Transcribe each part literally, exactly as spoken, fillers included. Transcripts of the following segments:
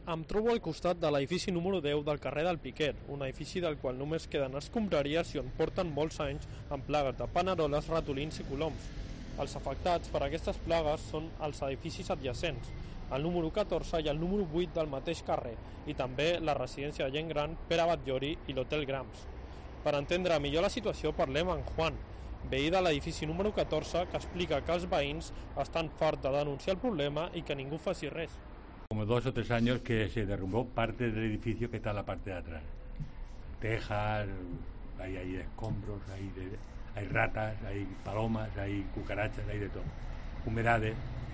Em trobo al costat de l'edifici número deu del carrer del Piquet, un edifici del qual només queden escombraries i on porten molts anys amb plagues de paneroles, ratolins i coloms. Els afectats per aquestes plagues són els edificis adjacents, el número catorze i el número vuit del mateix carrer, i també la residència de gent gran Pere Batllori i l'Hotel Grams. Per entendre millor la situació parlem amb Juan, veí de l'edifici número catorze, que explica que els veïns estan farts de denunciar el problema i que ningú faci res. Como dos o tres años que se derrumbó parte del edificio que está en la parte de atrás. Tejas, hay, hay escombros, hay, de, hay ratas, hay palomas, hay cucarachas, hay de todo. Humedades.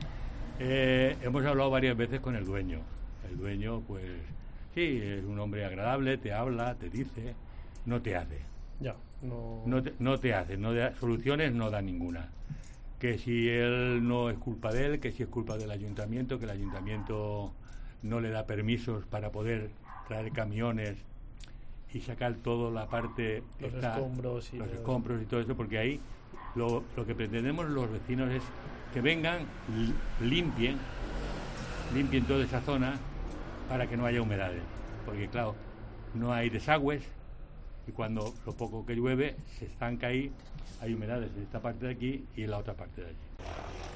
Eh, hemos hablado varias veces con el dueño. El dueño, pues, sí, es un hombre agradable, te habla, te dice, no te hace. Ya, no... No te, no te hace, no da, soluciones no da ninguna. Que si él no es culpa de él, que si es culpa del ayuntamiento, que el ayuntamiento no le da permisos para poder traer camiones y sacar toda la parte, los esta, escombros y los todo escombros y todo eso, porque ahí lo, lo que pretendemos los vecinos es que vengan, limpien, limpien toda esa zona para que no haya humedades, porque claro, no hay desagües y cuando lo poco que llueve se estanca ahí. Hay humedades en esta parte de aquí i en l'altra parte de allí.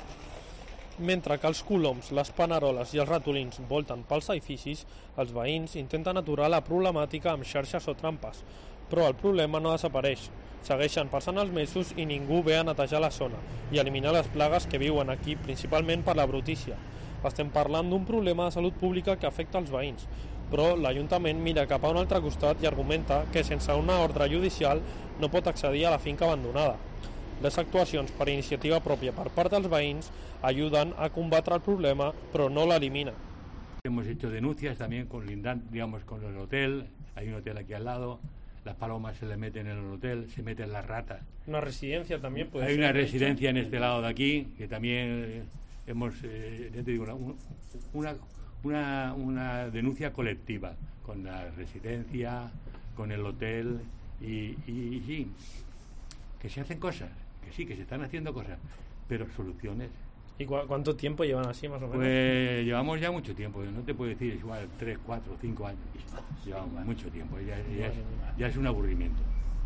Mentre que els coloms, les paneroles i els ratolins volten pels edificis, els veïns intenten aturar la problemàtica amb xarxes o trampes, però el problema no desapareix. Segueixen passant els mesos i ningú ve a netejar la zona i eliminar les plagues que viuen aquí, principalment per la brutícia. Estem parlant d'un problema de salut pública que afecta els veïns, però l'Ajuntament mira cap a un altre costat i argumenta que sense una ordre judicial no pot accedir a la finca abandonada. Les actuacions per iniciativa pròpia per part dels veïns ayuden a combatre el problema, però no l'elimina. Hemos hecho denuncias también con lindante, digamos, con el hotel. Hay un hotel aquí al lado. Las palomas se le meten en el hotel, se meten las ratas. Una residencia también puede Hay ser. una residencia en este lado de aquí que también hemos, eh, ya te digo, una, una, una denuncia colectiva con la residencia, con el hotel y, y, y sí, que se hacen cosas, que sí, que se están haciendo cosas, pero soluciones. ¿Y cu cuánto tiempo llevan así más o menos? Pues llevamos ya mucho tiempo, no te puedo decir, es igual tres, cuatro, cinco años, llevamos mucho tiempo, ya, ya, es, ja és un avorrimiento.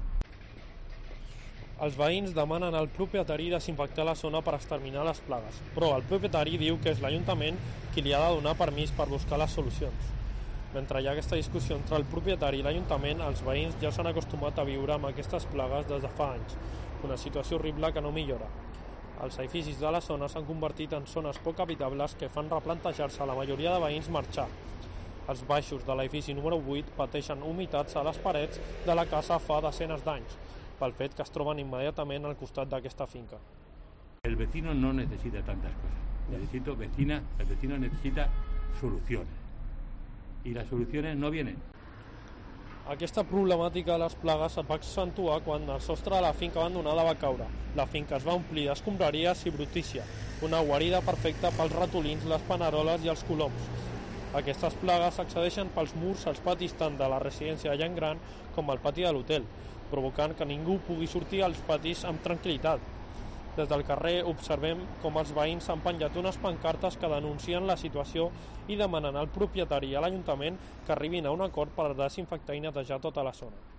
Els veïns demanen al propietari desinfectar la zona per exterminar les plagues, però el propietari diu que és l'Ajuntament qui li ha de donar permís per buscar les solucions. Mentre hi ha aquesta discussió entre el propietari i l'Ajuntament, els veïns ja s'han acostumat a viure amb aquestes plagues des de fa anys, una situació horrible que no millora. Els edificis de la zona s'han convertit en zones poc habitables que fan replantejar-se a la majoria de veïns marxar. Els baixos de l'edifici número vuit pateixen humitats a les parets de la casa fa desenes d'anys, pel fet que es troben immediatament al costat d'aquesta finca. El vecino no necesita tantas cosas. Necesito vecina, el vecino necesita soluciones. Y las soluciones no vienen. Aquesta problemàtica de les plagues es va accentuar quan el sostre de la finca abandonada va caure. La finca es va omplir d'escombraries i brutícia, una guarida perfecta pels ratolins, les paneroles i els coloms. Aquestes plagues accedeixen pels murs als patis tant de la residència de gent gran com al pati de l'hotel, provocant que ningú pugui sortir als patis amb tranquil·litat. Des del carrer observem com els veïns han penjat unes pancartes que denuncien la situació i demanen al propietari i a l'Ajuntament que arribin a un acord per desinfectar i netejar tota la zona.